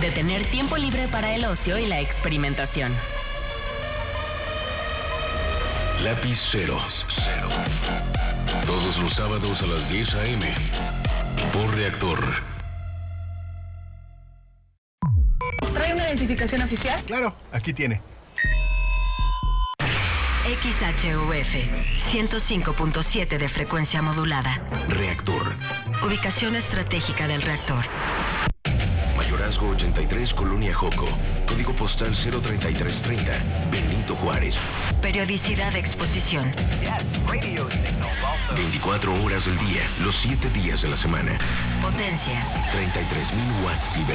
de tener tiempo libre para el ocio y la experimentación. Lápiz Cero. Todos los sábados a las 10 a.m. por Reactor. ¿Trae una identificación oficial? Claro, aquí tiene. XHUF 105.7 de frecuencia modulada. Reactor. Ubicación estratégica del reactor. Mayorazgo 83, Colonia Joco. Código postal 03330, Benito Juárez. Periodicidad de exposición. 24 horas del día, los 7 días de la semana. Potencia. 33,000 watts.